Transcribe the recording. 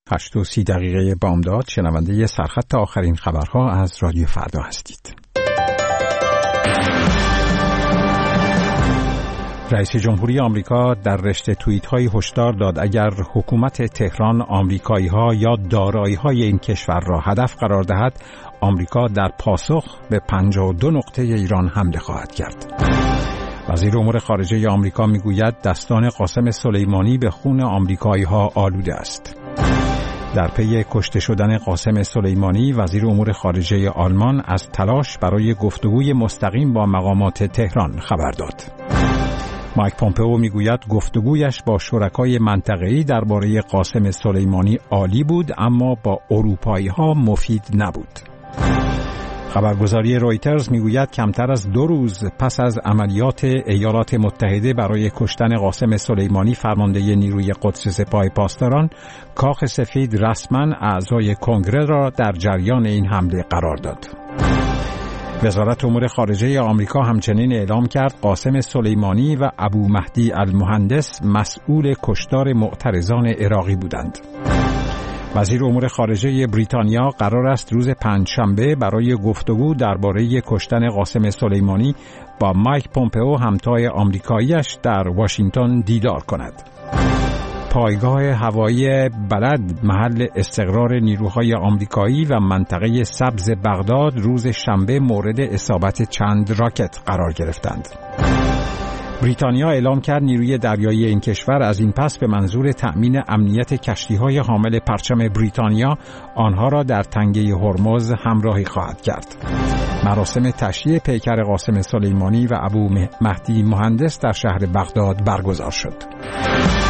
8:30 بامداد شنونده سرخط آخرین خبرها از رادیو فردا هستید. رئیس جمهوری آمریکا در رشته توییت‌های هشدار داد اگر حکومت تهران آمریکایی‌ها یا دارایی‌های این کشور را هدف قرار دهد، آمریکا در پاسخ به 52 نقطه ایران حمله خواهد کرد. وزیر امور خارجه آمریکا میگوید دستان قاسم سلیمانی به خون آمریکایی‌ها آلوده است. در پی کشته شدن قاسم سلیمانی، وزیر امور خارجه آلمان از تلاش برای گفتگوی مستقیم با مقامات تهران خبر داد. مایک پومپئو میگوید گفتگویش با شرکای منطقه‌ای درباره قاسم سلیمانی عالی بود، اما با اروپایی‌ها مفید نبود. خبرگزاری رویترز میگوید کمتر از 2 روز پس از عملیات ایالات متحده برای کشتن قاسم سلیمانی، فرمانده نیروی قدس سپاه پاسداران، کاخ سفید رسما اعضای کنگره را در جریان این حمله قرار داد. وزارت امور خارجه آمریکا همچنین اعلام کرد قاسم سلیمانی و ابو مهدی المهندس مسئول کشتار معترضان عراقی بودند. وزیر امور خارجه بریتانیا قرار است روز پنجشنبه برای گفتگو درباره کشتن قاسم سلیمانی با مایک پومپئو همتای آمریکاییش در واشنگتن دیدار کند. پایگاه هوایی بلد محل استقرار نیروهای آمریکایی و منطقه سبز بغداد روز شنبه مورد اصابت چند راکت قرار گرفتند. بریتانیا اعلام کرد نیروی دریایی این کشور از این پس به منظور تأمین امنیت کشتی‌های حامل پرچم بریتانیا آنها را در تنگه هرمز همراهی خواهد کرد. مراسم تشییع پیکر قاسم سلیمانی و ابو مهدی مهندس در شهر بغداد برگزار شد.